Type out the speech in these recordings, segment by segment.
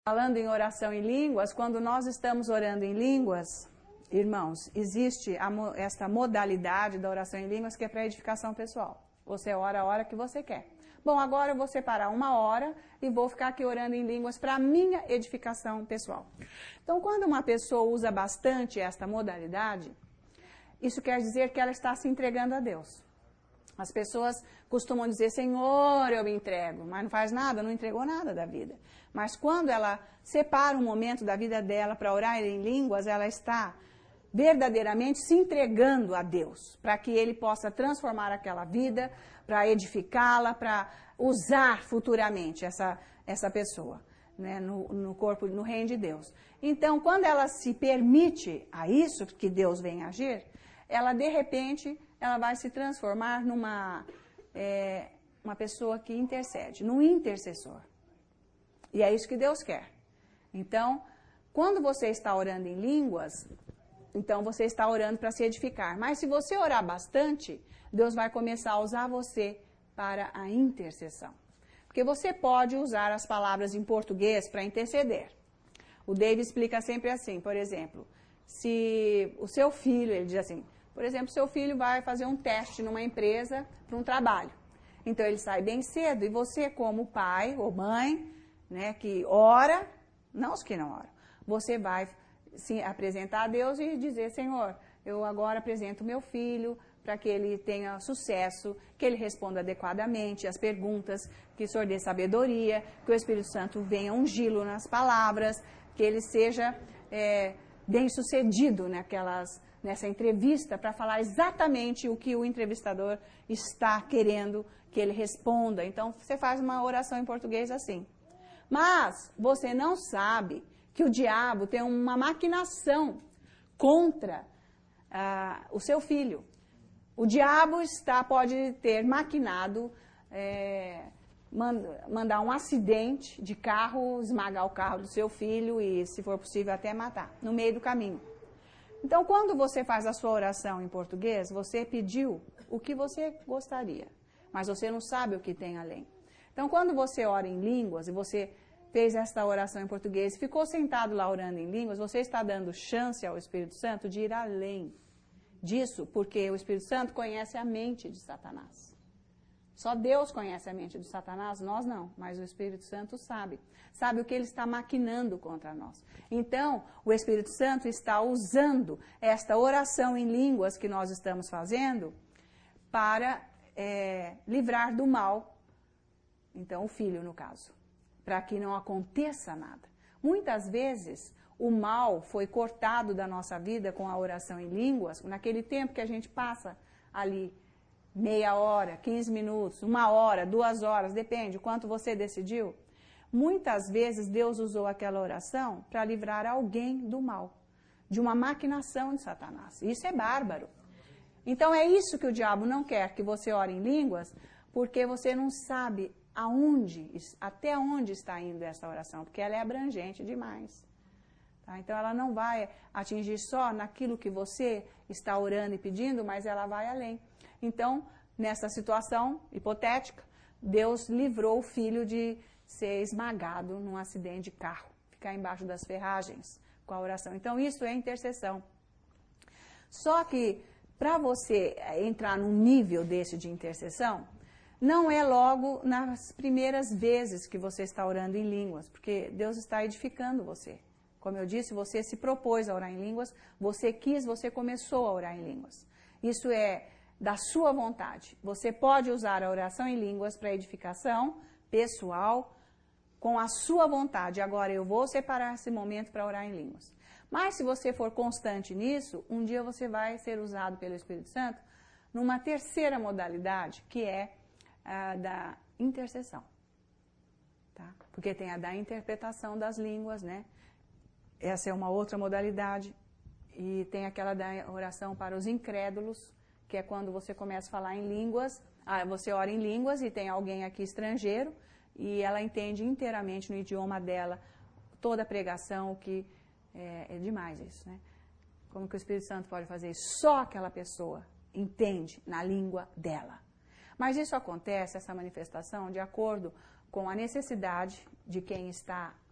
Falando em oração em línguas, quando nós estamos orando em línguas, irmãos, existe esta modalidade da oração em línguas que é para edificação pessoal. Você ora a hora que você quer. Bom, agora eu vou separar 1 hora e vou ficar aqui orando em línguas para a minha edificação pessoal. Então, quando uma pessoa usa bastante esta modalidade, isso quer dizer que ela está se entregando a Deus. As pessoas costumam dizer, Senhor, eu me entrego, mas não faz nada, não entregou nada da vida. Mas quando ela separa um momento da vida dela para orar em línguas, ela está verdadeiramente se entregando a Deus, para que Ele possa transformar aquela vida, para edificá-la, para usar futuramente essa pessoa, né, no corpo, no reino de Deus. Então, quando ela se permite a isso, que Deus vem agir, ela de repente, ela vai se transformar numa uma pessoa que intercede, num intercessor. E é isso que Deus quer. Então, quando você está orando em línguas, então você está orando para se edificar. Mas se você orar bastante, Deus vai começar a usar você para a intercessão. Porque você pode usar as palavras em português para interceder. O David explica sempre assim, por exemplo, se o seu filho, ele diz assim, por exemplo, seu filho vai fazer um teste numa empresa para um trabalho. Então ele sai bem cedo e você como pai ou mãe, né, que ora, não os que não oram, você vai se apresentar a Deus e dizer, Senhor, eu agora apresento meu filho para que ele tenha sucesso, que ele responda adequadamente às perguntas, que o Senhor dê sabedoria, que o Espírito Santo venha ungí-lo nas palavras, que ele seja bem-sucedido nessa entrevista para falar exatamente o que o entrevistador está querendo que ele responda. Então, você faz uma oração em português assim. Mas você não sabe que o diabo tem uma maquinação contra o seu filho. O diabo pode ter maquinado, mandar um acidente de carro, esmagar o carro do seu filho e, se for possível, até matar, no meio do caminho. Então, quando você faz a sua oração em português, você pediu o que você gostaria, mas você não sabe o que tem além. Então, quando você ora em línguas e você fez esta oração em português, ficou sentado lá orando em línguas, você está dando chance ao Espírito Santo de ir além disso, porque o Espírito Santo conhece a mente de Satanás. Só Deus conhece a mente de Satanás, nós não, mas o Espírito Santo sabe. Sabe o que ele está maquinando contra nós. Então, o Espírito Santo está usando esta oração em línguas que nós estamos fazendo para livrar do mal, então o filho no caso, para que não aconteça nada. Muitas vezes o mal foi cortado da nossa vida com a oração em línguas, naquele tempo que a gente passa ali, meia hora, 15 minutos, 1 hora, 2 horas, depende, o quanto você decidiu. Muitas vezes Deus usou aquela oração para livrar alguém do mal, de uma maquinação de Satanás. Isso é bárbaro. Então é isso que o diabo não quer, que você ore em línguas, porque você não sabe até onde está indo essa oração, porque ela é abrangente demais. Tá? Então ela não vai atingir só naquilo que você está orando e pedindo, mas ela vai além. Então, nessa situação hipotética, Deus livrou o filho de ser esmagado num acidente de carro, ficar embaixo das ferragens com a oração. Então, isso é intercessão. Só que, para você entrar num nível desse de intercessão, não é logo nas primeiras vezes que você está orando em línguas, porque Deus está edificando você. Como eu disse, você se propôs a orar em línguas, você quis, você começou a orar em línguas. Isso é da sua vontade. Você pode usar a oração em línguas para edificação pessoal, com a sua vontade. Agora eu vou separar esse momento para orar em línguas. Mas se você for constante nisso, um dia você vai ser usado pelo Espírito Santo numa terceira modalidade, que é a da intercessão. Tá? Porque tem a da interpretação das línguas, né? Essa é uma outra modalidade. E tem aquela da oração para os incrédulos, que é quando você começa a falar em línguas, você ora em línguas e tem alguém aqui estrangeiro, e ela entende inteiramente no idioma dela toda a pregação, o que é demais isso, né? Como que o Espírito Santo pode fazer isso? Só aquela pessoa entende na língua dela. Mas isso acontece, essa manifestação, de acordo com a necessidade de quem está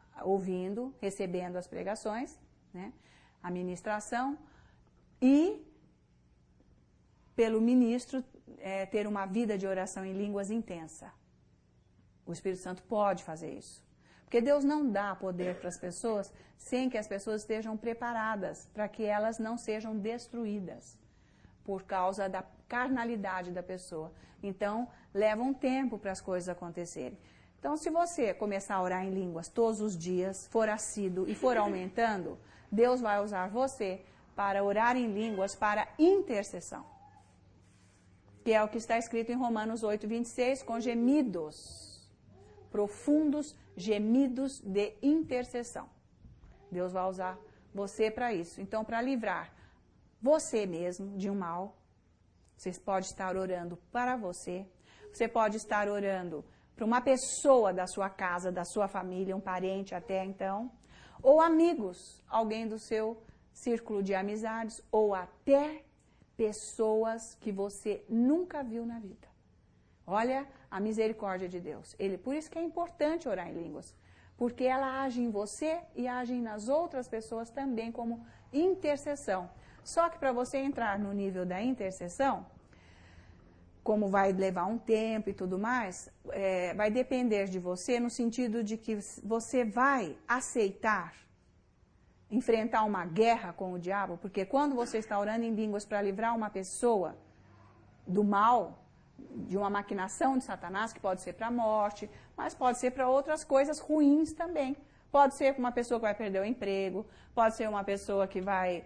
ouvindo, recebendo as pregações, né, a ministração, e pelo ministro ter uma vida de oração em línguas intensa. O Espírito Santo pode fazer isso. Porque Deus não dá poder para as pessoas sem que as pessoas estejam preparadas para que elas não sejam destruídas por causa da carnalidade da pessoa. Então, leva um tempo para as coisas acontecerem. Então, se você começar a orar em línguas todos os dias, for assíduo e for aumentando, Deus vai usar você para orar em línguas para intercessão. Que é o que está escrito em Romanos 8:26, com gemidos profundos, gemidos de intercessão. Deus vai usar você para isso. Então, para livrar você mesmo de um mal, você pode estar orando para você, você pode estar orando para uma pessoa da sua casa, da sua família, um parente até então, ou amigos, alguém do seu círculo de amizades, ou até pessoas que você nunca viu na vida. Olha a misericórdia de Deus. Por isso que é importante orar em línguas, porque ela age em você e age nas outras pessoas também como intercessão. Só que para você entrar no nível da intercessão, como vai levar um tempo e tudo mais, vai depender de você no sentido de que você vai aceitar enfrentar uma guerra com o diabo, porque quando você está orando em línguas para livrar uma pessoa do mal, de uma maquinação de Satanás, que pode ser para a morte, mas pode ser para outras coisas ruins também. Pode ser uma pessoa que vai perder o emprego, pode ser uma pessoa que vai,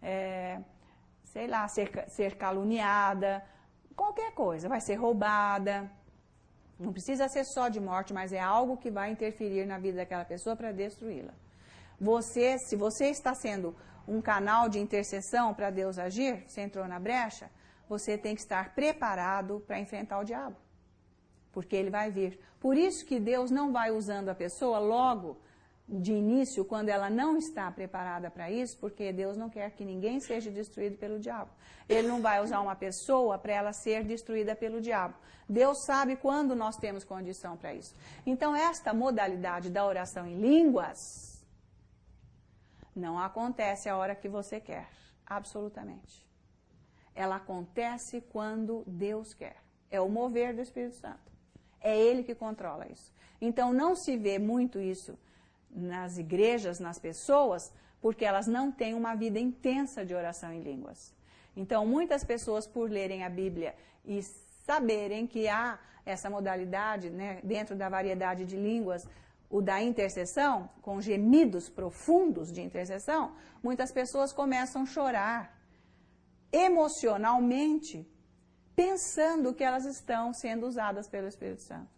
ser caluniada, qualquer coisa, vai ser roubada. Não precisa ser só de morte, mas é algo que vai interferir na vida daquela pessoa para destruí-la. Se você está sendo um canal de intercessão para Deus agir, você entrou na brecha, você tem que estar preparado para enfrentar o diabo. Porque ele vai vir. Por isso que Deus não vai usando a pessoa logo de início, quando ela não está preparada para isso, porque Deus não quer que ninguém seja destruído pelo diabo. Ele não vai usar uma pessoa para ela ser destruída pelo diabo. Deus sabe quando nós temos condição para isso. Então, esta modalidade da oração em línguas não acontece a hora que você quer, absolutamente. Ela acontece quando Deus quer. É o mover do Espírito Santo. É Ele que controla isso. Então, não se vê muito isso nas igrejas, nas pessoas, porque elas não têm uma vida intensa de oração em línguas. Então, muitas pessoas, por lerem a Bíblia e saberem que há essa modalidade, né, dentro da variedade de línguas, o da intercessão, com gemidos profundos de intercessão, muitas pessoas começam a chorar emocionalmente, pensando que elas estão sendo usadas pelo Espírito Santo.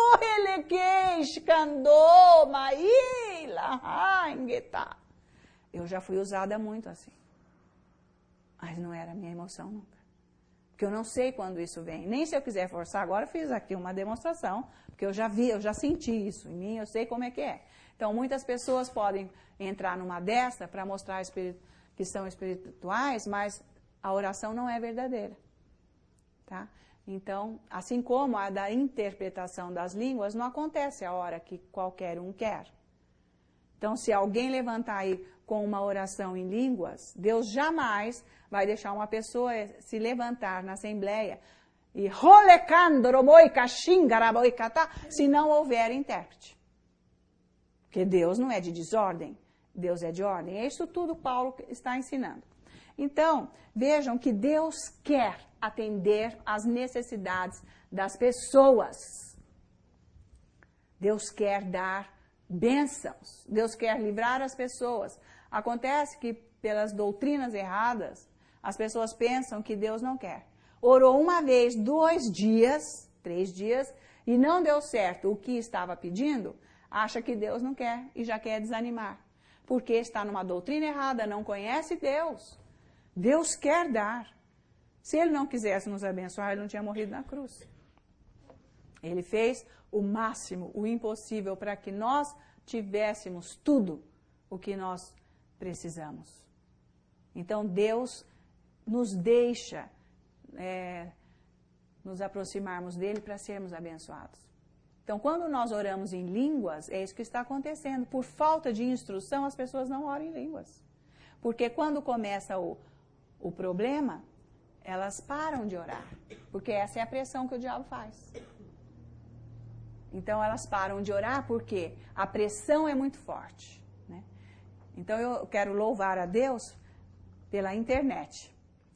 Eu já fui usada muito assim. Mas não era a minha emoção nunca. Porque eu não sei quando isso vem. Nem se eu quiser forçar, agora eu fiz aqui uma demonstração, porque eu já vi, eu já senti isso em mim, eu sei como é que é. Então, muitas pessoas podem entrar numa dessa para mostrar que são espirituais, mas a oração não é verdadeira. Tá? Então, assim como a da interpretação das línguas, não acontece a hora que qualquer um quer. Então, se alguém levantar aí com uma oração em línguas, Deus jamais vai deixar uma pessoa se levantar na assembleia e se não houver intérprete. Porque Deus não é de desordem, Deus é de ordem. É isso tudo que Paulo está ensinando. Então, vejam que Deus quer atender às necessidades das pessoas. Deus quer dar bênçãos. Deus quer livrar as pessoas. Acontece que, pelas doutrinas erradas, as pessoas pensam que Deus não quer. Orou uma vez, 2 dias, 3 dias, e não deu certo o que estava pedindo, acha que Deus não quer e já quer desanimar. Porque está numa doutrina errada, não conhece Deus. Deus quer dar. Se Ele não quisesse nos abençoar, Ele não tinha morrido na cruz. Ele fez o máximo, o impossível, para que nós tivéssemos tudo o que nós precisamos. Então, Deus nos deixa nos aproximarmos dEle para sermos abençoados. Então, quando nós oramos em línguas, é isso que está acontecendo. Por falta de instrução, as pessoas não oram em línguas. Porque quando começa o problema, elas param de orar. Porque essa é a pressão que o diabo faz. Então, elas param de orar porque a pressão é muito forte, né? Então, eu quero louvar a Deus pela internet.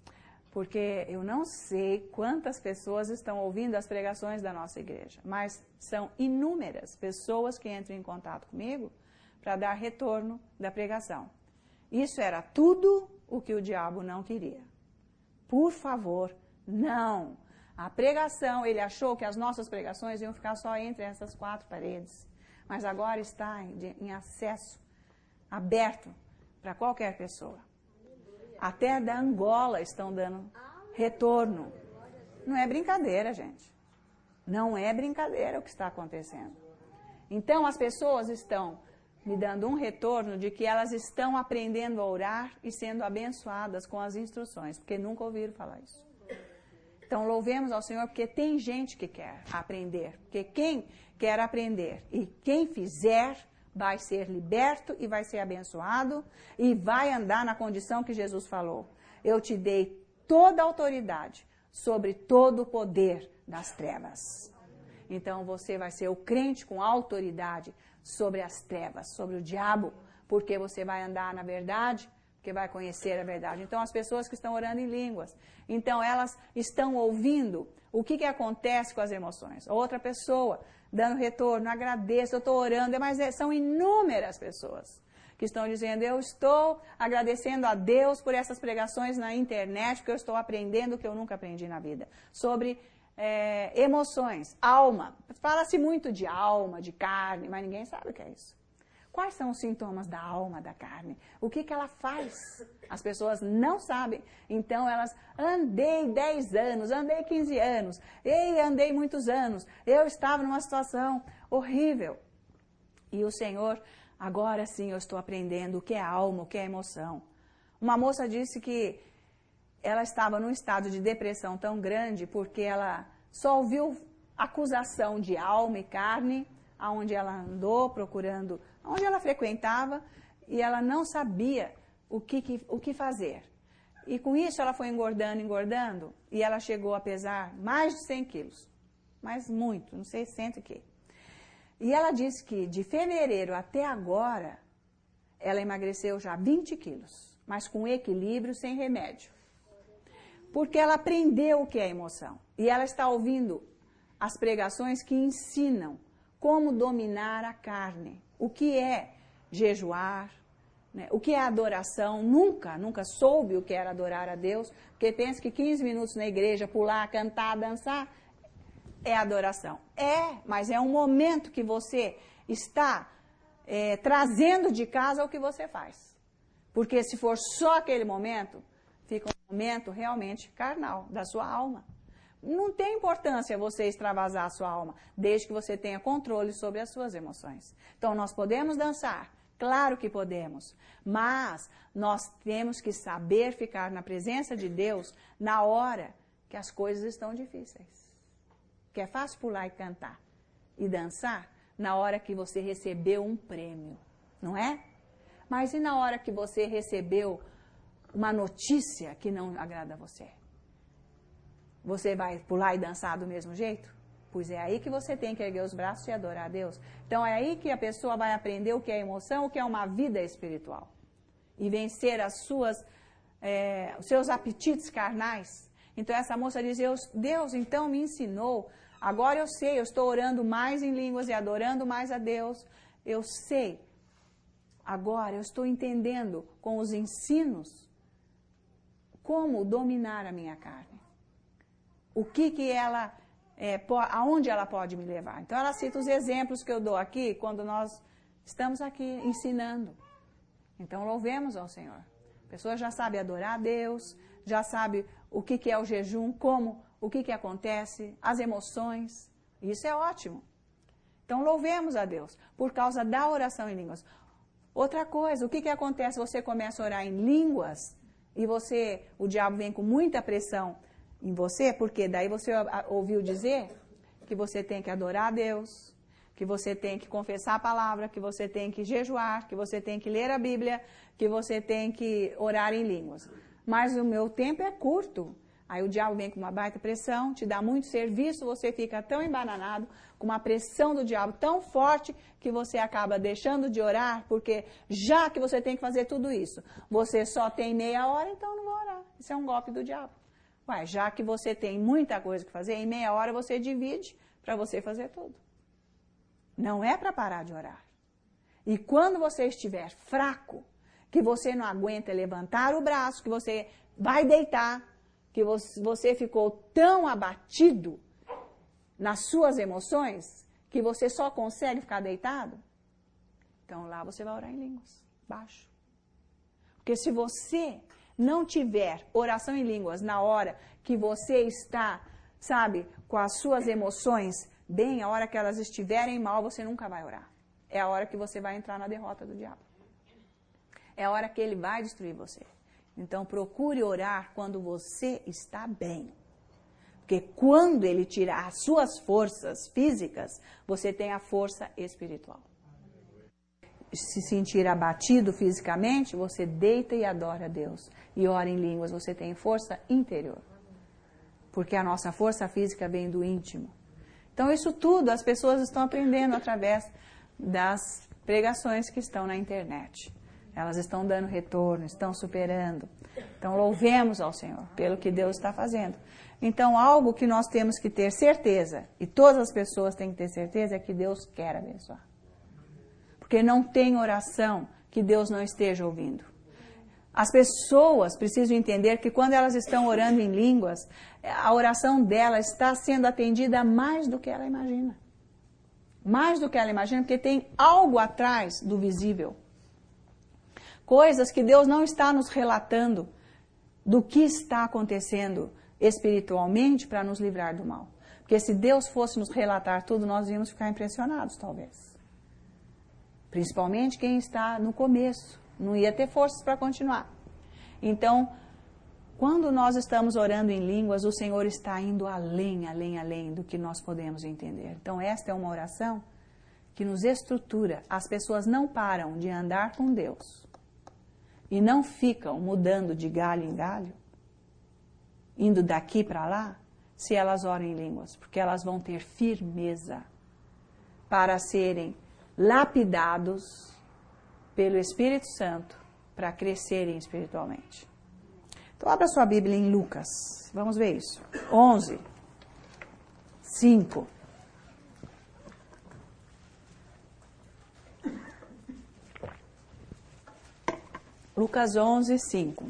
Porque eu não sei quantas pessoas estão ouvindo as pregações da nossa igreja, mas são inúmeras pessoas que entram em contato comigo para dar retorno da pregação. Isso era tudo o que o diabo não queria. Por favor, não. A pregação, ele achou que as nossas pregações iam ficar só entre essas 4 paredes, mas agora está em acesso aberto para qualquer pessoa. Até da Angola estão dando retorno. Não é brincadeira, gente. Não é brincadeira o que está acontecendo. Então, as pessoas estão me dando um retorno de que elas estão aprendendo a orar e sendo abençoadas com as instruções, porque nunca ouviram falar isso. Então, louvemos ao Senhor, porque tem gente que quer aprender. Porque quem quer aprender e quem fizer vai ser liberto e vai ser abençoado e vai andar na condição que Jesus falou. Eu te dei toda a autoridade sobre todo o poder das trevas. Então você vai ser o crente com autoridade sobre as trevas, sobre o diabo, porque você vai andar na verdade, porque vai conhecer a verdade. Então as pessoas que estão orando em línguas, então elas estão ouvindo o que acontece com as emoções. Outra pessoa dando retorno, agradeço, eu estou orando, mas são inúmeras pessoas que estão dizendo, eu estou agradecendo a Deus por essas pregações na internet, porque eu estou aprendendo o que eu nunca aprendi na vida, sobre emoções, alma. Fala-se muito de alma, de carne, mas ninguém sabe o que é isso. Quais são os sintomas da alma, da carne? O que ela faz? As pessoas não sabem. Então, elas, andei 10 anos, andei 15 anos, andei muitos anos. Eu estava numa situação horrível. E o Senhor, agora sim, eu estou aprendendo o que é alma, o que é emoção. Uma moça disse que ela estava num estado de depressão tão grande porque ela só ouviu acusação de alma e carne, aonde ela andou procurando, onde ela frequentava, e ela não sabia o que fazer. E com isso ela foi engordando, e ela chegou a pesar mais de 100 quilos. Mas muito, não sei, 100 o quê. E ela disse que de fevereiro até agora, ela emagreceu já 20 quilos, mas com equilíbrio, sem remédio. Porque ela aprendeu o que é emoção. E ela está ouvindo as pregações que ensinam como dominar a carne, o que é jejuar, né? O que é adoração. Nunca soube o que era adorar a Deus, porque pensa que 15 minutos na igreja, pular, cantar, dançar, é adoração. Mas é um momento que você está trazendo de casa o que você faz. Porque se for só aquele momento, fica um momento realmente carnal, da sua alma. Não tem importância você extravasar a sua alma, desde que você tenha controle sobre as suas emoções. Então, nós podemos dançar, claro que podemos, mas nós temos que saber ficar na presença de Deus na hora que as coisas estão difíceis. Que é fácil pular e cantar e dançar na hora que você recebeu um prêmio, não é? Mas e na hora que você recebeu uma notícia que não agrada a você? Você vai pular e dançar do mesmo jeito? Pois é aí que você tem que erguer os braços e adorar a Deus. Então é aí que a pessoa vai aprender o que é emoção, o que é uma vida espiritual. E vencer os seus apetites carnais. Então essa moça diz, Deus então me ensinou, agora eu sei, eu estou orando mais em línguas e adorando mais a Deus. Eu sei, agora eu estou entendendo com os ensinos como dominar a minha carne. O que ela, aonde ela pode me levar. Então, ela cita os exemplos que eu dou aqui, quando nós estamos aqui ensinando. Então, louvemos ao Senhor. A pessoa já sabe adorar a Deus, já sabe o que é o jejum, o que acontece, as emoções. Isso é ótimo. Então, louvemos a Deus, por causa da oração em línguas. Outra coisa, o que acontece? Você começa a orar em línguas, e o diabo vem com muita pressão em você, porque daí você ouviu dizer que você tem que adorar a Deus, que você tem que confessar a palavra, que você tem que jejuar, que você tem que ler a Bíblia, que você tem que orar em línguas. Mas o meu tempo é curto. Aí o diabo vem com uma baita pressão, te dá muito serviço, você fica tão embananado, com uma pressão do diabo tão forte, que você acaba deixando de orar, porque já que você tem que fazer tudo isso, você só tem meia hora, então não vou orar. Isso é um golpe do diabo. Ué, já que você tem muita coisa que fazer, em meia hora você divide para você fazer tudo. Não é para parar de orar. E quando você estiver fraco, que você não aguenta levantar o braço, que você vai deitar, que você ficou tão abatido nas suas emoções, que você só consegue ficar deitado, então lá você vai orar em línguas, baixo. Porque se você não tiver oração em línguas na hora que você está, sabe, com as suas emoções bem, a hora que elas estiverem mal, você nunca vai orar. É a hora que você vai entrar na derrota do diabo. É a hora que ele vai destruir você. Então procure orar quando você está bem. Porque quando ele tirar as suas forças físicas, você tem a força espiritual. Se sentir abatido fisicamente, você deita e adora a Deus. E ora em línguas, você tem força interior. Porque a nossa força física vem do íntimo. Então isso tudo as pessoas estão aprendendo através das pregações que estão na internet. Elas estão dando retorno, estão superando. Então louvemos ao Senhor pelo que Deus está fazendo. Então algo que nós temos que ter certeza, e todas as pessoas têm que ter certeza, é que Deus quer abençoar. Porque não tem oração que Deus não esteja ouvindo. As pessoas precisam entender que quando elas estão orando em línguas, a oração dela está sendo atendida mais do que ela imagina. Mais do que ela imagina, porque tem algo atrás do visível. Coisas que Deus não está nos relatando do que está acontecendo espiritualmente para nos livrar do mal. Porque se Deus fosse nos relatar tudo, nós íamos ficar impressionados, talvez. Principalmente quem está no começo. Não ia ter forças para continuar. Então, quando nós estamos orando em línguas, o Senhor está indo além, além, além do que nós podemos entender. Então, esta é uma oração que nos estrutura. As pessoas não param de andar com Deus e não ficam mudando de galho em galho, indo daqui para lá, se elas oram em línguas, porque elas vão ter firmeza para serem lapidados pelo Espírito Santo para crescerem espiritualmente. Então, abra sua Bíblia em Lucas. Vamos ver isso. 11, 5. Lucas 11, 5.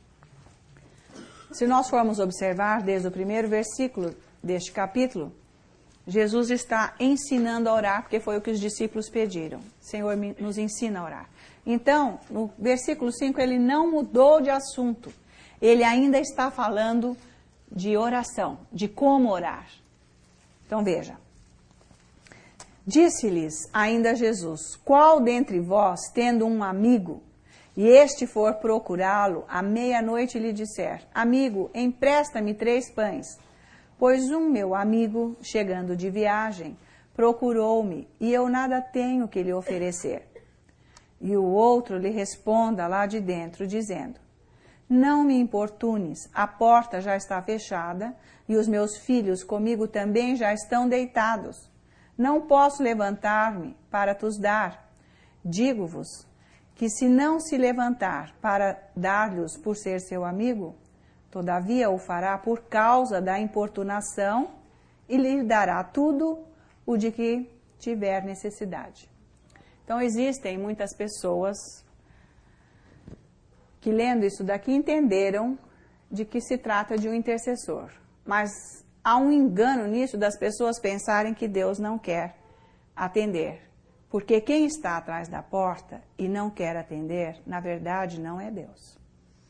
Se nós formos observar desde o primeiro versículo deste capítulo, Jesus está ensinando a orar, porque foi o que os discípulos pediram. O Senhor nos ensina a orar. Então, no versículo 5, ele não mudou de assunto. Ele ainda está falando de oração, de como orar. Então, veja. Disse-lhes ainda Jesus: qual dentre vós, tendo um amigo, e este for procurá-lo, à meia-noite lhe disser: amigo, empresta-me 3 pães. Pois um meu amigo, chegando de viagem, procurou-me, e eu nada tenho que lhe oferecer. E o outro lhe responda lá de dentro, dizendo: não me importunes, a porta já está fechada, e os meus filhos comigo também já estão deitados. Não posso levantar-me para tos dar. Digo-vos que se não se levantar para dar-lhes por ser seu amigo, todavia o fará por causa da importunação e lhe dará tudo o de que tiver necessidade. Então existem muitas pessoas que lendo isso daqui entenderam de que se trata de um intercessor. Mas há um engano nisso das pessoas pensarem que Deus não quer atender. Porque quem está atrás da porta e não quer atender, na verdade não é Deus.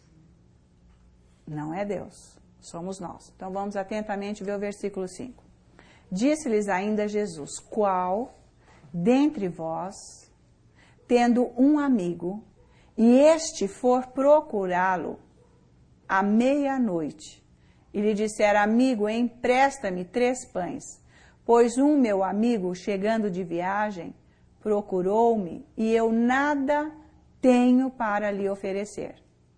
Não é Deus, somos nós. Então vamos atentamente ver o versículo 5. Disse-lhes ainda Jesus: qual dentre vós, tendo um amigo, e este for procurá-lo à meia-noite, e lhe disser: amigo, empresta-me 3 pães, pois um meu amigo, chegando de viagem, procurou-me e eu nada tenho para lhe oferecer.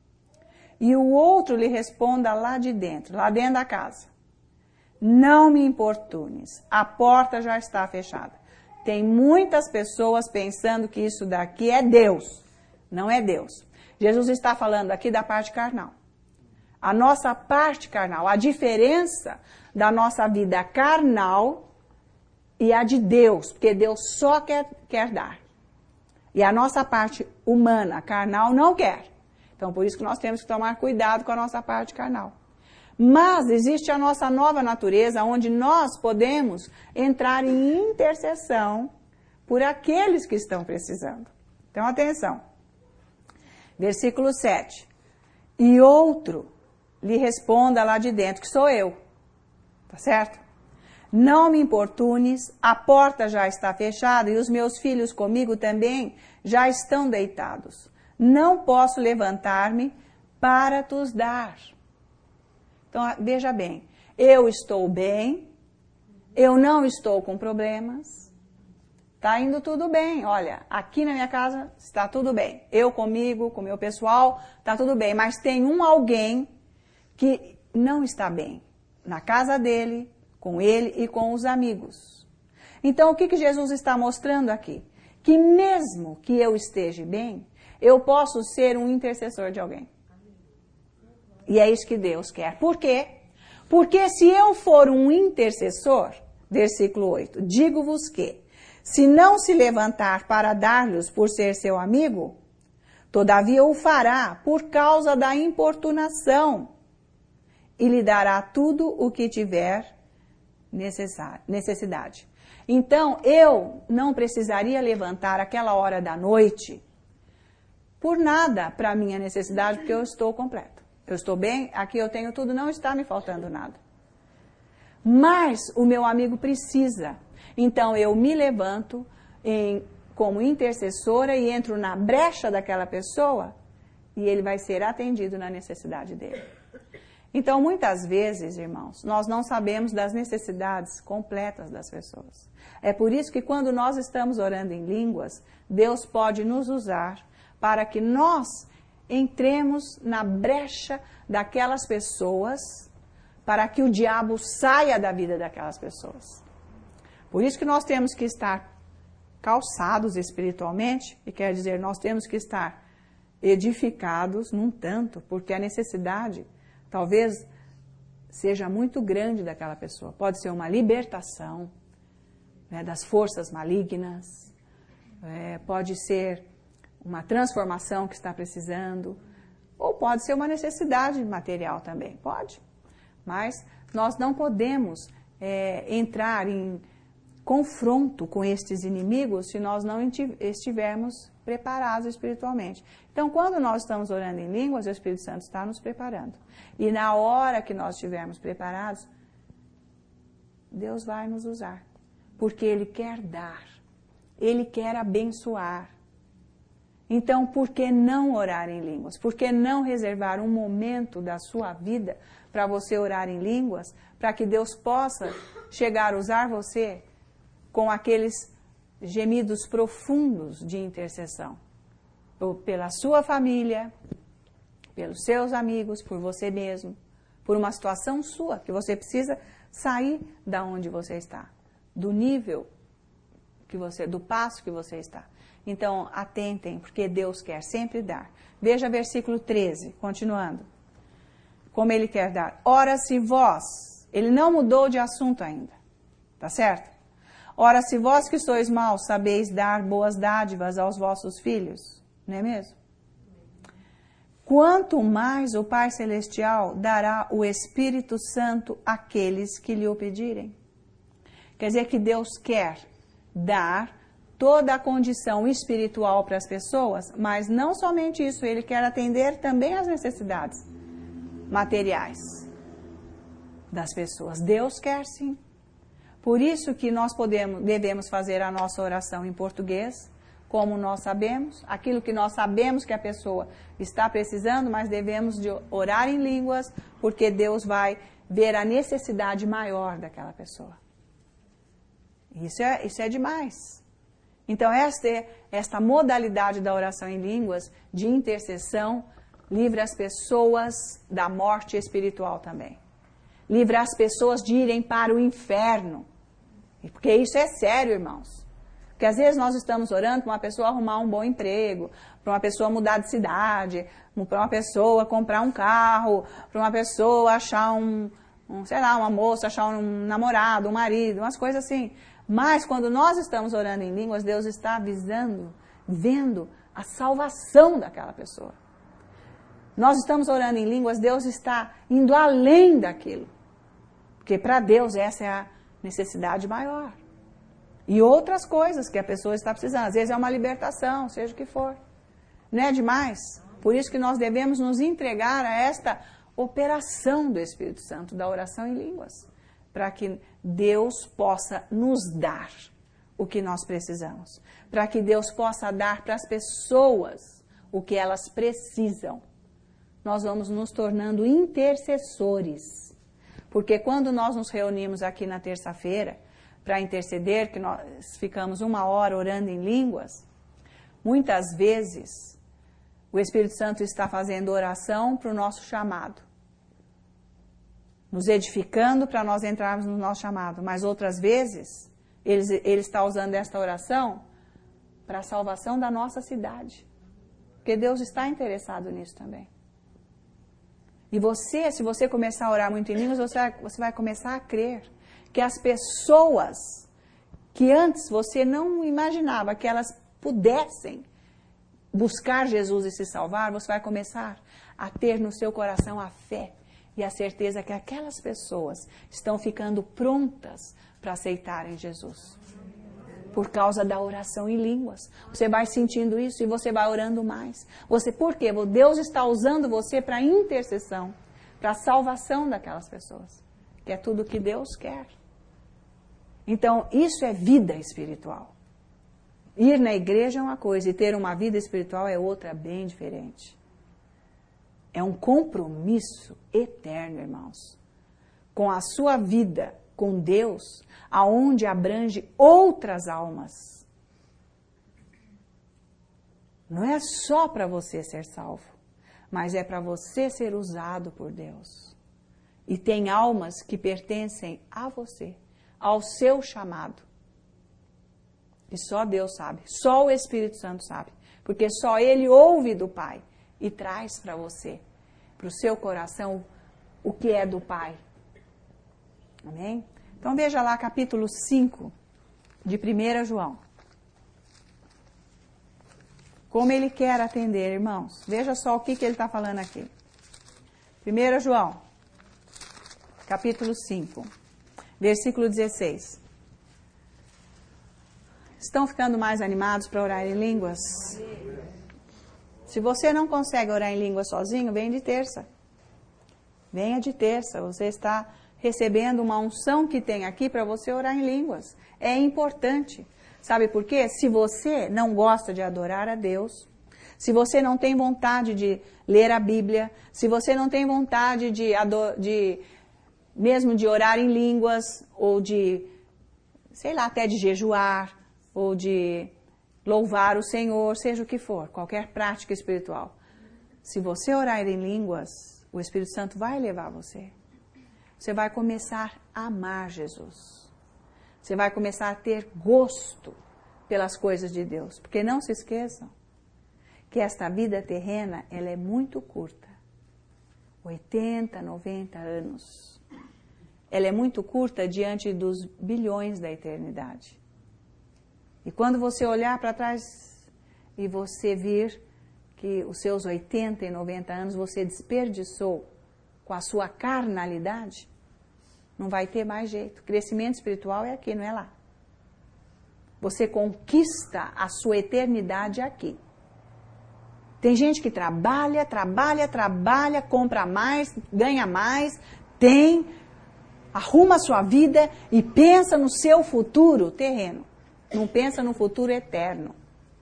E o outro lhe responda lá dentro da casa. Não me importunes, a porta já está fechada. Tem muitas pessoas pensando que isso daqui é Deus. Não é Deus. Jesus está falando aqui da parte carnal. A nossa parte carnal, a diferença da nossa vida carnal e a de Deus, porque Deus só quer dar. E a nossa parte humana, carnal, não quer. Então, por isso que nós temos que tomar cuidado com a nossa parte carnal. Mas existe a nossa nova natureza, onde nós podemos entrar em intercessão por aqueles que estão precisando. Então, atenção. Versículo 7. E outro lhe responda lá de dentro, que sou eu. Tá certo? Não me importunes, a porta já está fechada e os meus filhos comigo também já estão deitados. Não posso levantar-me para te dar. Então, veja bem, eu estou bem, eu não estou com problemas, está indo tudo bem. Olha, aqui na minha casa está tudo bem. Eu comigo, com o meu pessoal, está tudo bem. Mas tem alguém que não está bem na casa dele, com ele e com os amigos. Então, o que Jesus está mostrando aqui? Que mesmo que eu esteja bem, eu posso ser um intercessor de alguém. E é isso que Deus quer. Por quê? Porque se eu for um intercessor, versículo 8, digo-vos que, se não se levantar para dar-lhes por ser seu amigo, todavia o fará por causa da importunação e lhe dará tudo o que tiver necessidade. Então, eu não precisaria levantar aquela hora da noite por nada para a minha necessidade, porque eu estou completo. Eu estou bem, aqui eu tenho tudo, não está me faltando nada. Mas o meu amigo precisa. Então, eu me levanto como intercessora e entro na brecha daquela pessoa e ele vai ser atendido na necessidade dele. Então, muitas vezes, irmãos, nós não sabemos das necessidades completas das pessoas. É por isso que quando nós estamos orando em línguas, Deus pode nos usar para que nós entremos na brecha daquelas pessoas, para que o diabo saia da vida daquelas pessoas. Por isso que nós temos que estar calçados espiritualmente, e quer dizer, nós temos que estar edificados num tanto, porque a necessidade talvez seja muito grande daquela pessoa. Pode ser uma libertação, né, das forças malignas, pode ser uma transformação que está precisando, ou pode ser uma necessidade material também, pode. Mas nós não podemos entrar em confronto com estes inimigos se nós não estivermos preparados espiritualmente. Então, quando nós estamos orando em línguas, o Espírito Santo está nos preparando. E na hora que nós estivermos preparados, Deus vai nos usar. Porque Ele quer dar, Ele quer abençoar. Então, por que não orar em línguas? Por que não reservar um momento da sua vida para você orar em línguas, para que Deus possa chegar a usar você com aqueles gemidos profundos de intercessão? Pela sua família, pelos seus amigos, por você mesmo, por uma situação sua, que você precisa sair da onde você está, do nível do passo que você está. Então, atentem, porque Deus quer sempre dar. Veja versículo 13, continuando. Como Ele quer dar. Ora, se vós, Ele não mudou de assunto ainda, tá certo? Ora, se vós que sois maus, sabeis dar boas dádivas aos vossos filhos, não é mesmo? Quanto mais o Pai Celestial dará o Espírito Santo àqueles que lhe o pedirem. Quer dizer que Deus quer dar toda a condição espiritual para as pessoas, mas não somente isso, Ele quer atender também as necessidades materiais das pessoas. Deus quer sim. Por isso que nós devemos fazer a nossa oração em português, como nós sabemos, aquilo que nós sabemos que a pessoa está precisando, mas devemos de orar em línguas, porque Deus vai ver a necessidade maior daquela pessoa. Isso é demais. Então, esta modalidade da oração em línguas, de intercessão, livra as pessoas da morte espiritual também. Livra as pessoas de irem para o inferno. Porque isso é sério, irmãos. Porque às vezes nós estamos orando para uma pessoa arrumar um bom emprego, para uma pessoa mudar de cidade, para uma pessoa comprar um carro, para uma pessoa achar uma moça, achar um namorado, um marido, umas coisas assim. Mas quando nós estamos orando em línguas, Deus está avisando, vendo a salvação daquela pessoa. Nós estamos orando em línguas, Deus está indo além daquilo. Porque para Deus essa é a necessidade maior. E outras coisas que a pessoa está precisando. Às vezes é uma libertação, seja o que for. Não é demais? Por isso que nós devemos nos entregar a esta operação do Espírito Santo, da oração em línguas. Para que Deus possa nos dar o que nós precisamos. Para que Deus possa dar para as pessoas o que elas precisam. Nós vamos nos tornando intercessores. Porque quando nós nos reunimos aqui na terça-feira para interceder, que nós ficamos 1 hora orando em línguas, muitas vezes o Espírito Santo está fazendo oração para o nosso chamado. Nos edificando para nós entrarmos no nosso chamado. Mas outras vezes, ele está usando esta oração para a salvação da nossa cidade. Porque Deus está interessado nisso também. E você, se você começar a orar muito em línguas, você vai começar a crer que as pessoas que antes você não imaginava que elas pudessem buscar Jesus e se salvar, você vai começar a ter no seu coração a fé e a certeza que aquelas pessoas estão ficando prontas para aceitarem Jesus. Por causa da oração em línguas. Você vai sentindo isso e você vai orando mais. Por quê? Deus está usando você para intercessão, para a salvação daquelas pessoas. Que é tudo o que Deus quer. Então, isso é vida espiritual. Ir na igreja é uma coisa e ter uma vida espiritual é outra, bem diferente. É um compromisso eterno, irmãos, com a sua vida, com Deus, aonde abrange outras almas. Não é só para você ser salvo, mas é para você ser usado por Deus. E tem almas que pertencem a você, ao seu chamado. E só Deus sabe, só o Espírito Santo sabe, porque só Ele ouve do Pai e traz para você, para o seu coração, o que é do Pai. Amém? Então veja lá capítulo 5 de 1 João. Como ele quer atender, irmãos. Veja só o que ele está falando aqui. 1 João, capítulo 5, versículo 16. Estão ficando mais animados para orar em línguas? Se você não consegue orar em línguas sozinho, vem de terça. Venha de terça. Você está recebendo uma unção que tem aqui para você orar em línguas. É importante. Sabe por quê? Se você não gosta de adorar a Deus, se você não tem vontade de ler a Bíblia, se você não tem vontade mesmo de orar em línguas, ou de, sei lá, até de jejuar, ou de louvar o Senhor, seja o que for, qualquer prática espiritual. Se você orar em línguas, o Espírito Santo vai levar você. Você vai começar a amar Jesus. Você vai começar a ter gosto pelas coisas de Deus. Porque não se esqueçam que esta vida terrena, ela é muito curta. 80, 90 anos. Ela é muito curta diante dos bilhões da eternidade. E quando você olhar para trás e você vir que os seus 80 e 90 anos você desperdiçou com a sua carnalidade, não vai ter mais jeito. Crescimento espiritual é aqui, não é lá. Você conquista a sua eternidade aqui. Tem gente que trabalha, compra mais, ganha mais, arruma a sua vida e pensa no seu futuro terreno. Não pensa no futuro eterno.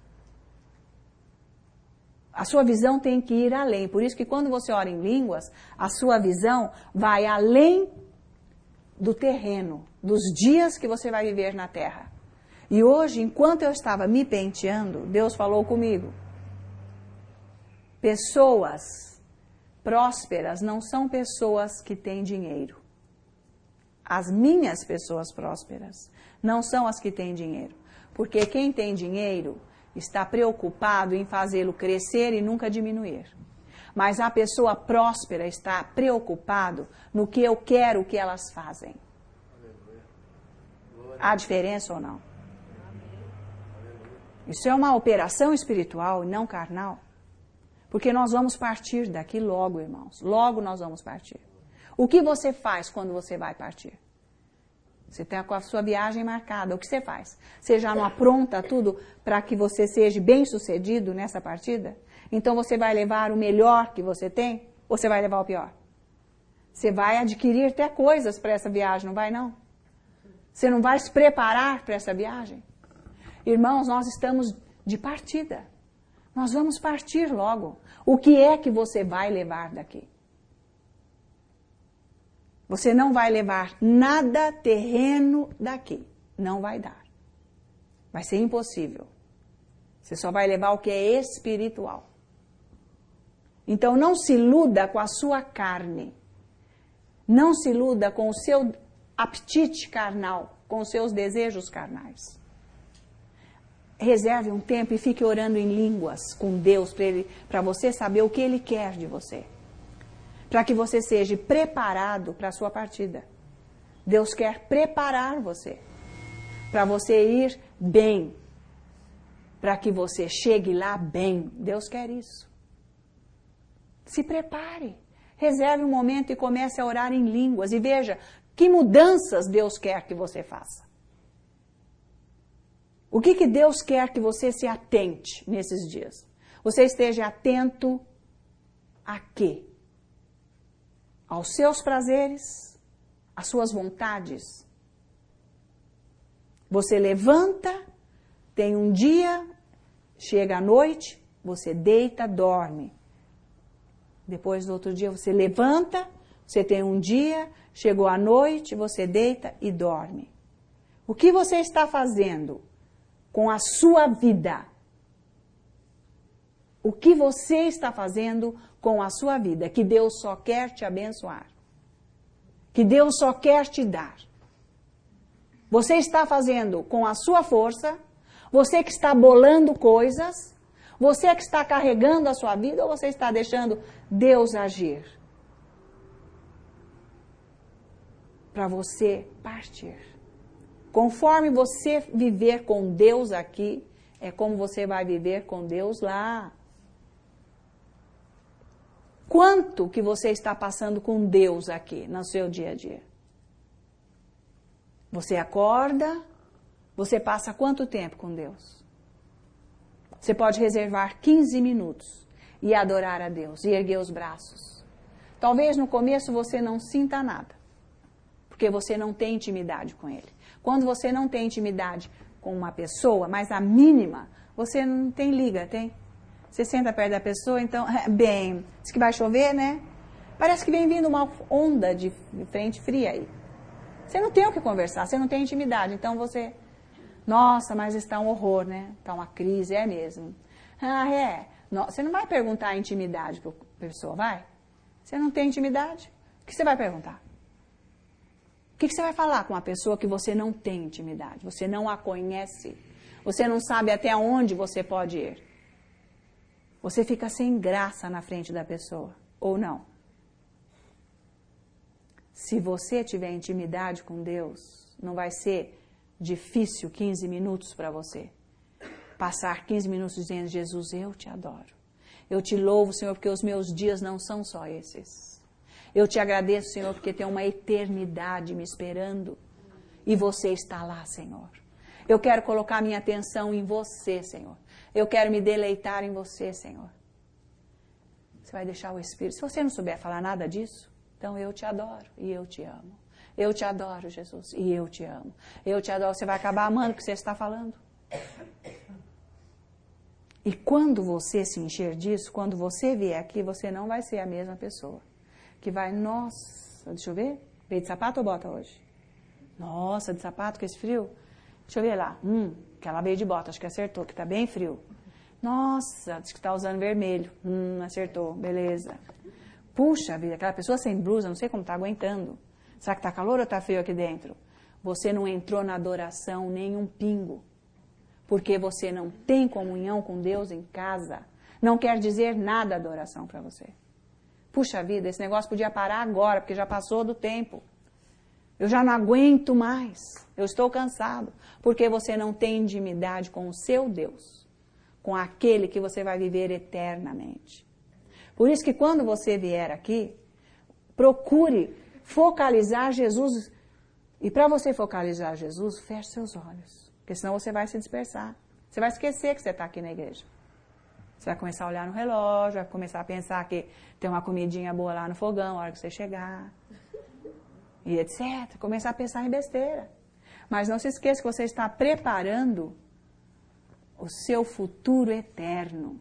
A sua visão tem que ir além. Por isso que quando você ora em línguas, a sua visão vai além do terreno, dos dias que você vai viver na terra. E hoje, enquanto eu estava me penteando, Deus falou comigo. Pessoas prósperas não são pessoas que têm dinheiro. As minhas pessoas prósperas não são as que têm dinheiro. Porque quem tem dinheiro está preocupado em fazê-lo crescer e nunca diminuir. Mas a pessoa próspera está preocupado no que eu quero que elas fazem. Há diferença ou não? Isso é uma operação espiritual e não carnal. Porque nós vamos partir daqui logo, irmãos. Logo nós vamos partir. O que você faz quando você vai partir? Você está com a sua viagem marcada. O que você faz? Você já não apronta tudo para que você seja bem sucedido nessa partida? Então você vai levar o melhor que você tem? Ou você vai levar o pior? Você vai adquirir até coisas para essa viagem, não vai não? Você não vai se preparar para essa viagem? Irmãos, nós estamos de partida. Nós vamos partir logo. O que é que você vai levar daqui? Você não vai levar nada terreno daqui. Não vai dar. Vai ser impossível. Você só vai levar o que é espiritual. Então não se iluda com a sua carne. Não se iluda com o seu apetite carnal, com os seus desejos carnais. Reserve um tempo e fique orando em línguas com Deus para você saber o que Ele quer de você. Para que você seja preparado para a sua partida. Deus quer preparar você. Para você ir bem. Para que você chegue lá bem. Deus quer isso. Se prepare. Reserve um momento e comece a orar em línguas. E veja que mudanças Deus quer que você faça. O que Deus quer que você se atente nesses dias? Você esteja atento a quê? Aos seus prazeres, às suas vontades. Você levanta, tem um dia, chega à noite, você deita, dorme. Depois do outro dia você levanta, você tem um dia, chegou à noite, você deita e dorme. O que você está fazendo com a sua vida? O que você está fazendo com a sua vida? Que Deus só quer te abençoar. Que Deus só quer te dar. Você está fazendo com a sua força? Você que está bolando coisas? Você que está carregando a sua vida? Ou você está deixando Deus agir? Para você partir. Conforme você viver com Deus aqui, é como você vai viver com Deus lá. Quanto que você está passando com Deus aqui no seu dia a dia? Você acorda, você passa quanto tempo com Deus? Você pode reservar 15 minutos e adorar a Deus e erguer os braços. Talvez no começo você não sinta nada, porque você não tem intimidade com Ele. Quando você não tem intimidade com uma pessoa, mas a mínima, você não tem liga, tem? Você senta perto da pessoa, então, bem, diz que vai chover, né? Parece que vem vindo uma onda de frente fria aí. Você não tem o que conversar, você não tem intimidade, então você... Nossa, mas está um horror, né? Está uma crise, é mesmo. Ah, é. Você não vai perguntar a intimidade para a pessoa, vai? Você não tem intimidade? O que você vai perguntar? O que você vai falar com uma pessoa que você não tem intimidade? Você não a conhece. Você não sabe até onde você pode ir. Você fica sem graça na frente da pessoa, ou não? Se você tiver intimidade com Deus, não vai ser difícil 15 minutos para você. Passar 15 minutos dizendo, Jesus, eu te adoro. Eu te louvo, Senhor, porque os meus dias não são só esses. Eu te agradeço, Senhor, porque tem uma eternidade me esperando. E você está lá, Senhor. Eu quero colocar minha atenção em você, Senhor. Eu quero me deleitar em você, Senhor. Você vai deixar o Espírito. Se você não souber falar nada disso, então eu te adoro e eu te amo. Eu te adoro, Jesus, e eu te amo. Eu te adoro. Você vai acabar amando o que você está falando. E quando você se encher disso, quando você vier aqui, você não vai ser a mesma pessoa. Que vai, nossa, deixa eu ver, veio de sapato ou bota hoje? Nossa, de sapato com esse frio? Deixa eu ver lá. Que ela veio de bota, acho que acertou, que tá bem frio. Nossa, acho que tá usando vermelho. Acertou, beleza. Puxa vida, aquela pessoa sem blusa, não sei como tá aguentando. Será que tá calor ou tá frio aqui dentro? Você não entrou na adoração nem um pingo. Porque você não tem comunhão com Deus em casa. Não quer dizer nada a adoração para você. Puxa vida, esse negócio podia parar agora, porque já passou do tempo. Eu já não aguento mais. Eu estou cansado. Porque você não tem intimidade com o seu Deus. Com aquele que você vai viver eternamente. Por isso que quando você vier aqui, procure focalizar Jesus. E para você focalizar Jesus, feche seus olhos. Porque senão você vai se dispersar. Você vai esquecer que você está aqui na igreja. Você vai começar a olhar no relógio, vai começar a pensar que tem uma comidinha boa lá no fogão, a hora que você chegar. E etc. Começar a pensar em besteira. Mas não se esqueça que você está preparando o seu futuro eterno.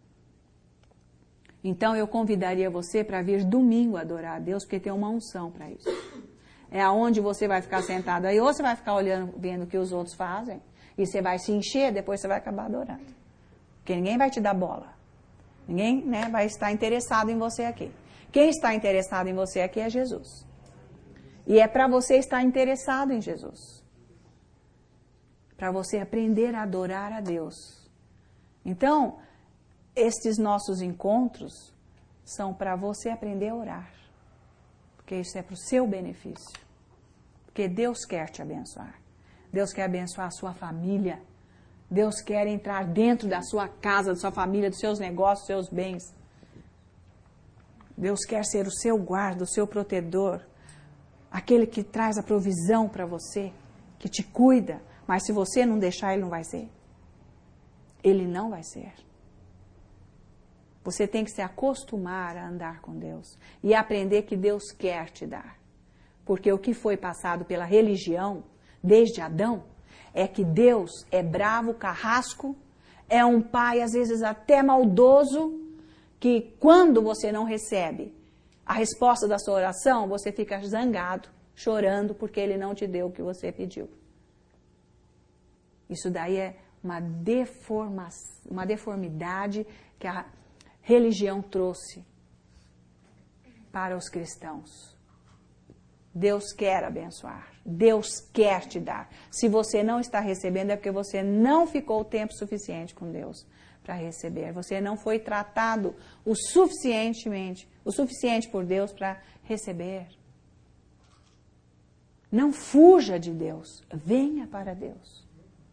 Então eu convidaria você para vir domingo adorar a Deus, porque tem uma unção para isso. É aonde você vai ficar sentado aí, ou você vai ficar olhando, vendo o que os outros fazem, e você vai se encher, depois você vai acabar adorando. Porque ninguém vai te dar bola. Ninguém, vai estar interessado em você aqui. Quem está interessado em você aqui é Jesus. E é para você estar interessado em Jesus. Para você aprender a adorar a Deus. Então, estes nossos encontros são para você aprender a orar. Porque isso é para o seu benefício. Porque Deus quer te abençoar. Deus quer abençoar a sua família. Deus quer entrar dentro da sua casa, da sua família, dos seus negócios, dos seus bens. Deus quer ser o seu guarda, o seu protetor. Aquele que traz a provisão para você, que te cuida. Mas se você não deixar, Ele não vai ser. Ele não vai ser. Você tem que se acostumar a andar com Deus e aprender que Deus quer te dar. Porque o que foi passado pela religião, desde Adão, é que Deus é bravo, carrasco, é um pai às vezes até maldoso, que quando você não recebe a resposta da sua oração, você fica zangado, chorando porque Ele não te deu o que você pediu. Isso daí é uma deformidade que a religião trouxe para os cristãos. Deus quer abençoar. Deus quer te dar. Se você não está recebendo, é porque você não ficou o tempo suficiente com Deus para receber. Você não foi tratado o suficiente por Deus para receber. Não fuja de Deus. Venha para Deus.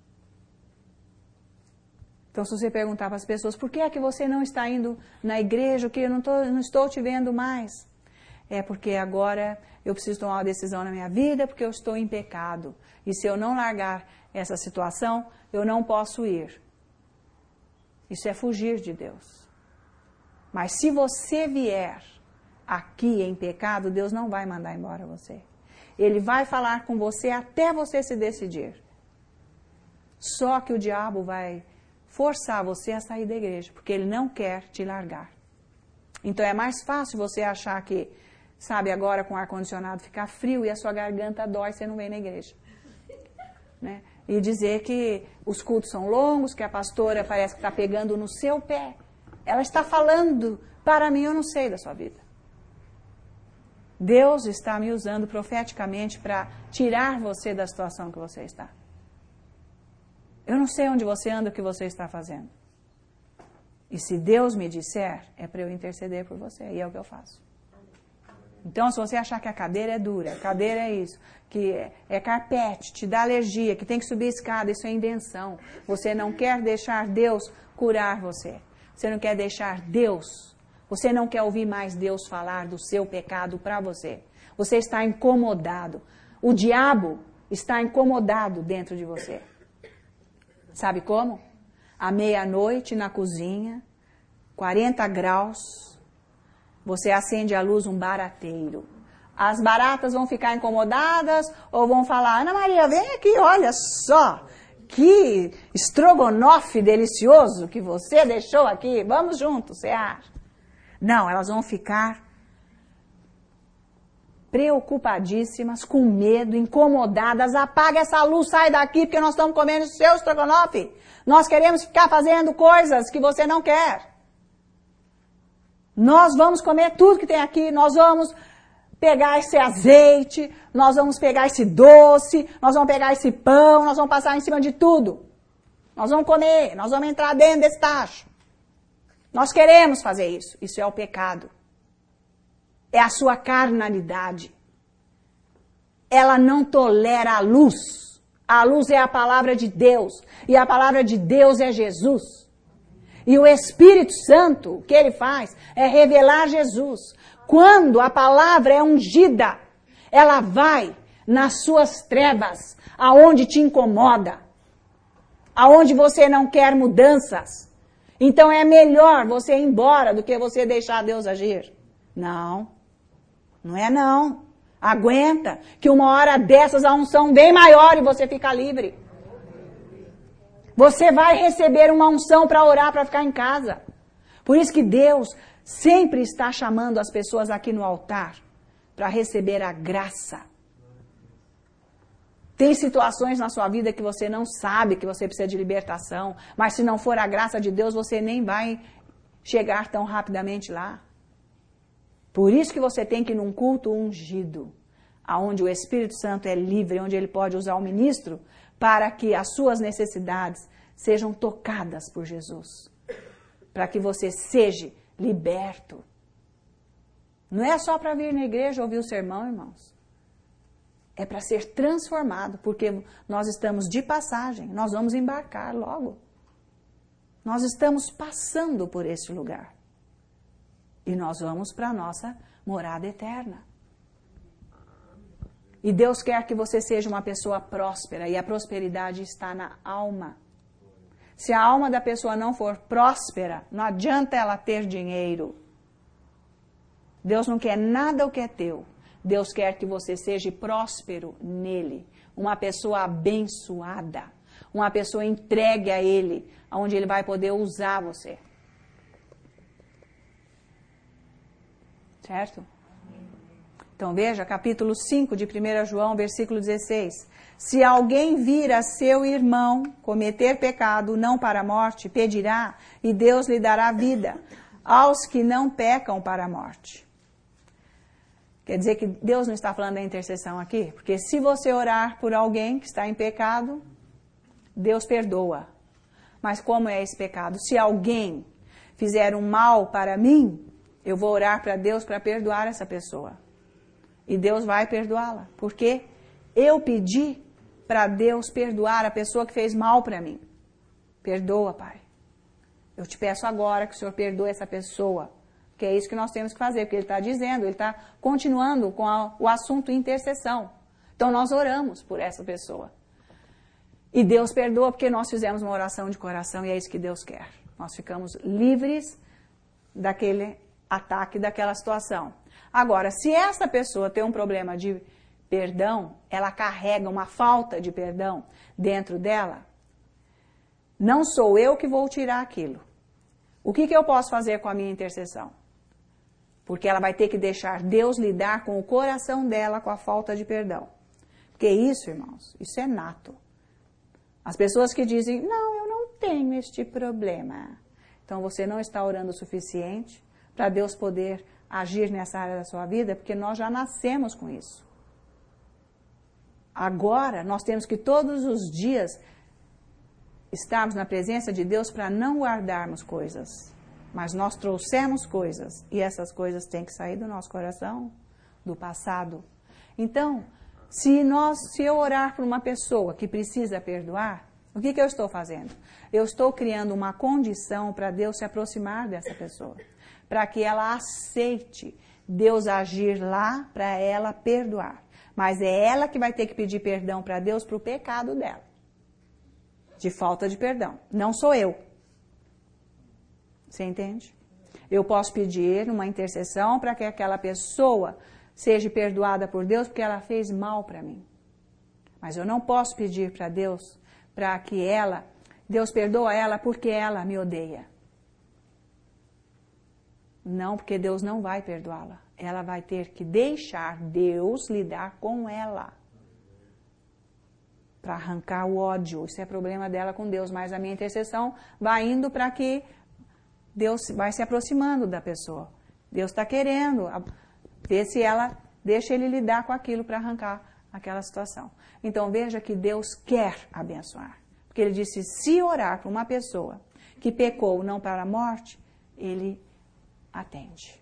Então, se você perguntar para as pessoas, por que é que você não está indo na igreja, que eu não estou te vendo mais? É porque agora eu preciso tomar uma decisão na minha vida, porque eu estou em pecado. E se eu não largar essa situação, eu não posso ir. Isso é fugir de Deus. Mas se você vier aqui em pecado, Deus não vai mandar embora você. Ele vai falar com você até você se decidir. Só que o diabo vai forçar você a sair da igreja, porque ele não quer te largar. Então é mais fácil você achar que, sabe, agora com o ar-condicionado ficar frio e a sua garganta dói, você não vem na igreja. Né? E dizer que os cultos são longos, que a pastora parece que está pegando no seu pé. Ela está falando para mim, eu não sei da sua vida. Deus está me usando profeticamente para tirar você da situação que você está. Eu não sei onde você anda, o que você está fazendo. E se Deus me disser, é para eu interceder por você. E é o que eu faço. Então, se você achar que a cadeira é dura, a cadeira é isso, que é carpete, te dá alergia, que tem que subir escada, isso é invenção. Você não quer deixar Deus curar você. Você não quer deixar Deus. Você não quer ouvir mais Deus falar do seu pecado para você. Você está incomodado. O diabo está incomodado dentro de você. Sabe como? À meia-noite na cozinha, 40 graus, você acende a luz, um barateiro. As baratas vão ficar incomodadas ou vão falar, Ana Maria, vem aqui, olha só, que estrogonofe delicioso que você deixou aqui, vamos juntos, você acha? Não, elas vão ficar preocupadíssimas, com medo, incomodadas. Apaga essa luz, sai daqui, porque nós estamos comendo seu estrogonofe. Nós queremos ficar fazendo coisas que você não quer. Nós vamos comer tudo que tem aqui, nós vamos pegar esse azeite, nós vamos pegar esse doce, nós vamos pegar esse pão, nós vamos passar em cima de tudo. Nós vamos comer, nós vamos entrar dentro desse tacho. Nós queremos fazer isso. Isso é o pecado. É a sua carnalidade. Ela não tolera a luz. A luz é a palavra de Deus. E a palavra de Deus é Jesus. E o Espírito Santo, o que ele faz é revelar Jesus. Quando a palavra é ungida, ela vai nas suas trevas, aonde te incomoda, aonde você não quer mudanças. Então é melhor você ir embora do que você deixar Deus agir. Não, não é não. Aguenta, que uma hora dessas a unção vem maior e você fica livre. Você vai receber uma unção para orar, para ficar em casa. Por isso que Deus sempre está chamando as pessoas aqui no altar para receber a graça. Tem situações na sua vida que você não sabe que você precisa de libertação, mas se não for a graça de Deus, você nem vai chegar tão rapidamente lá. Por isso que você tem que ir num culto ungido, onde o Espírito Santo é livre, onde ele pode usar o ministro para que as suas necessidades sejam tocadas por Jesus. Para que você seja liberto. Não é só para vir na igreja ouvir o sermão, irmãos. É para ser transformado, porque nós estamos de passagem, nós vamos embarcar logo. Nós estamos passando por esse lugar. E nós vamos para a nossa morada eterna. E Deus quer que você seja uma pessoa próspera, e a prosperidade está na alma. Se a alma da pessoa não for próspera, não adianta ela ter dinheiro. Deus não quer nada o que é teu. Deus quer que você seja próspero nele. Uma pessoa abençoada. Uma pessoa entregue a ele, onde ele vai poder usar você. Certo? Então veja, capítulo 5 de 1 João, versículo 16. Se alguém vir a seu irmão cometer pecado, não para a morte, pedirá e Deus lhe dará vida aos que não pecam para a morte. Quer dizer que Deus não está falando da intercessão aqui? Porque se você orar por alguém que está em pecado, Deus perdoa. Mas como é esse pecado? Se alguém fizer um mal para mim, eu vou orar para Deus para perdoar essa pessoa. E Deus vai perdoá-la. Porque eu pedi para Deus perdoar a pessoa que fez mal para mim. Perdoa, Pai. Eu te peço agora que o Senhor perdoe essa pessoa. Que é isso que nós temos que fazer. Porque Ele está dizendo, Ele está continuando com o assunto intercessão. Então nós oramos por essa pessoa. E Deus perdoa porque nós fizemos uma oração de coração e é isso que Deus quer. Nós ficamos livres daquele ataque, daquela situação. Agora, se essa pessoa tem um problema de perdão, ela carrega uma falta de perdão dentro dela, não sou eu que vou tirar aquilo. O que eu posso fazer com a minha intercessão? Porque ela vai ter que deixar Deus lidar com o coração dela com a falta de perdão. Porque isso, irmãos, isso é nato. As pessoas que dizem, não, eu não tenho este problema. Então você não está orando o suficiente para Deus poder agir nessa área da sua vida, porque nós já nascemos com isso. Agora, nós temos que todos os dias estarmos na presença de Deus para não guardarmos coisas. Mas nós trouxemos coisas, e essas coisas têm que sair do nosso coração, do passado. Então, se eu orar por uma pessoa que precisa perdoar, o que eu estou fazendo? Eu estou criando uma condição para Deus se aproximar dessa pessoa. Para que ela aceite Deus agir lá para ela perdoar. Mas é ela que vai ter que pedir perdão para Deus para o pecado dela. De falta de perdão. Não sou eu. Você entende? Eu posso pedir uma intercessão para que aquela pessoa seja perdoada por Deus porque ela fez mal para mim. Mas eu não posso pedir para Deus para que Deus perdoa ela porque ela me odeia. Não, porque Deus não vai perdoá-la. ela vai ter que deixar Deus lidar com ela. Para arrancar o ódio. Isso é problema dela com Deus, mas a minha intercessão vai indo para que Deus vai se aproximando da pessoa. Deus está querendo ver se ela deixa ele lidar com aquilo para arrancar aquela situação. Então veja que Deus quer abençoar. Porque ele disse, se orar para uma pessoa que pecou não para a morte, ele atende.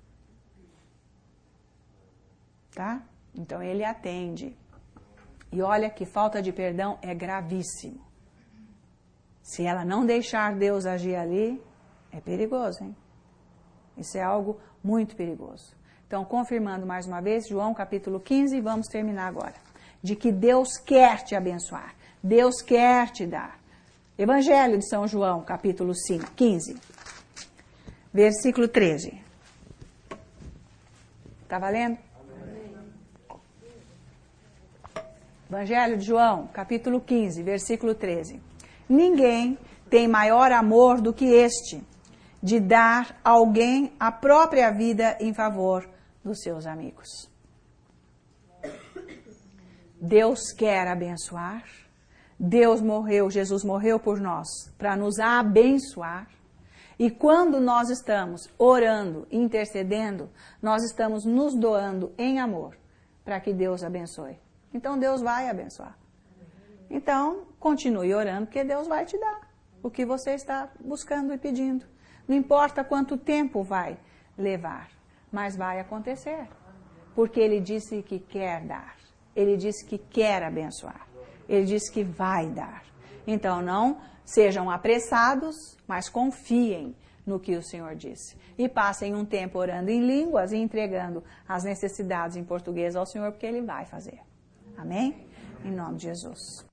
Tá? Então ele atende. E olha que falta de perdão é gravíssimo. Se ela não deixar Deus agir ali, é perigoso, hein? Isso é algo muito perigoso. Então, confirmando mais uma vez, João capítulo 15, vamos terminar agora. De que Deus quer te abençoar. Deus quer te dar. Evangelho de São João, capítulo 15, versículo 13. Está valendo? Evangelho de João, capítulo 15, versículo 13. Ninguém tem maior amor do que este, de dar a alguém a própria vida em favor dos seus amigos. Deus quer abençoar. Deus morreu, Jesus morreu por nós, para nos abençoar. E quando nós estamos orando, intercedendo, nós estamos nos doando em amor, para que Deus abençoe. Então Deus vai abençoar. Então, continue orando, porque Deus vai te dar o que você está buscando e pedindo. Não importa quanto tempo vai levar, mas vai acontecer. Porque Ele disse que quer dar. Ele disse que quer abençoar. Ele disse que vai dar. Então, não sejam apressados, mas confiem no que o Senhor disse. E passem um tempo orando em línguas e entregando as necessidades em português ao Senhor, porque Ele vai fazer. Amém? Em nome de Jesus.